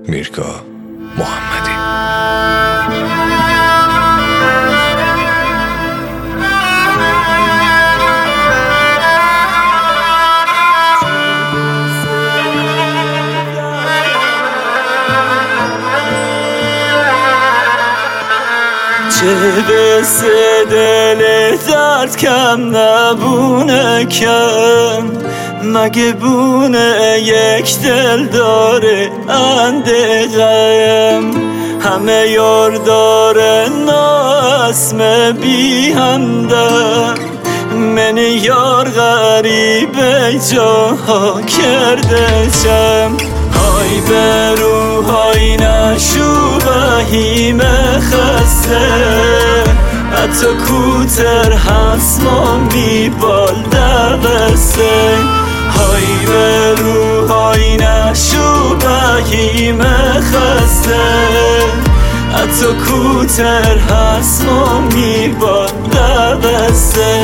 میرگا محمدی. چه بسه دل درد کم نبونه کم، مگه بونه یک دل داره اندقم. همه یار داره ناسم بی همدم، من یار غریبه جاها کرده چم. های برو های نشو بهیم خسته، حتی کوتر هست ما میبال دوسته. های برو های نشو بهیم خسته، حتی کوتر هست ما میبال دوسته.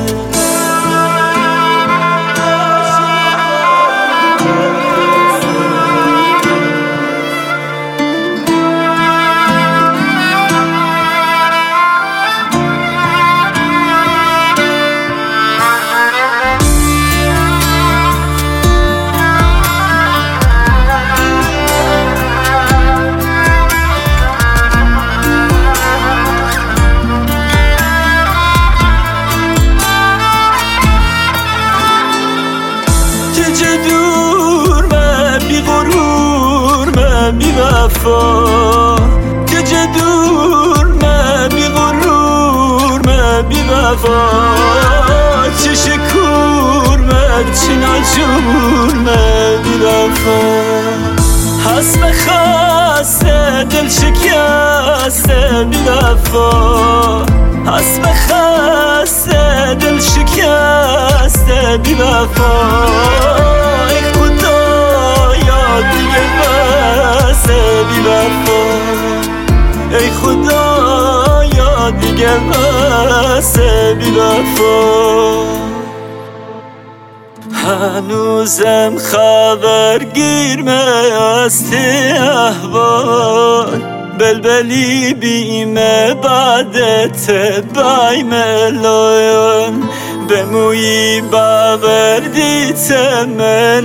بی وفا که جه دور من بی غرور من بی وفا، چه شکور من چه ناجور من بی وفا. حسب خسته دل شکسته بی وفا، حسب خسته دل شکسته بی وفا. ای خدایا دیگه بس بی وفا. هنوزم خبرگیر از احوال، بلبلی بیمه بعدت بای ملایان. بمویی باوردیت من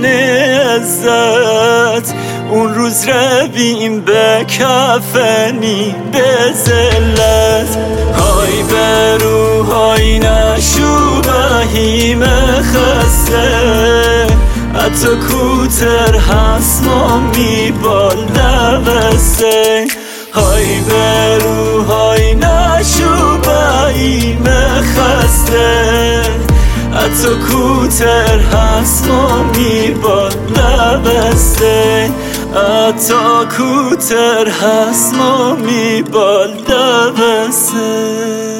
عزت، اون روز رویم به کفنی به زلت. های برو های نشو بهیم خسته، حتی کوتر هست ما میبال دوسته. های برو های نشو بهیم خسته، حتی کوتر هست ما میبال دوسته. حتی کوتر هست ما میبال دوسته.